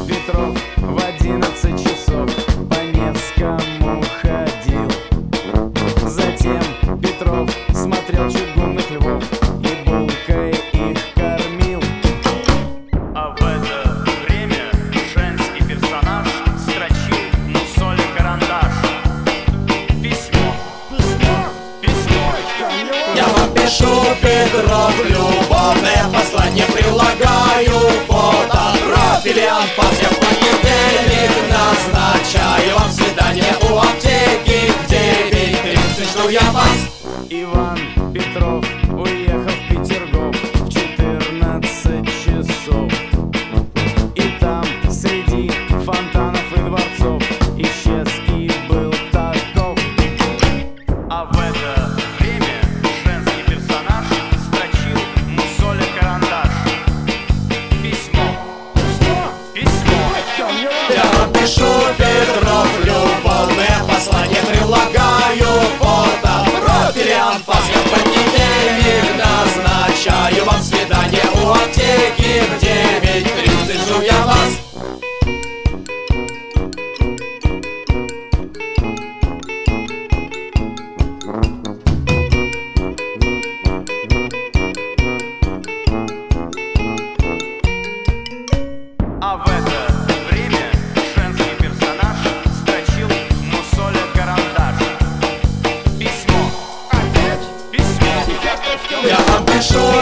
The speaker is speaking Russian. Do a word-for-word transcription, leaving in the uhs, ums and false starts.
Петров в одиннадцать часов по Невскому ходил. Затем Петров смотрел чугунных львов и булкой их кормил. А в это время женский персонаж строчил мусоли карандаш. Письмо, Письмо, письмо. Я вам пишу, Петров, любовное послание, прилагаю фото, профиль и анфас. Я в понедельник назначаю вам свидание у аптеки в девять тридцать. Жду я вас. Иван Петров уехал в Петергоф в четырнадцать часов. И там среди фонтанов и дворцов исчез и был таков. А в это время женский персонаж строчил мусоли карандаш. Письмо, письмо. Я вам пишу, Петров, любовное послание, прилагаю фото, профиль и анфас. Я в понедельник назначаю вам свидание у аптеки в девять тридцать. Жду я вас. А в это время женский персонаж строчил мусоли карандаш. Письмо, Опять? письмо. Я вам пишу,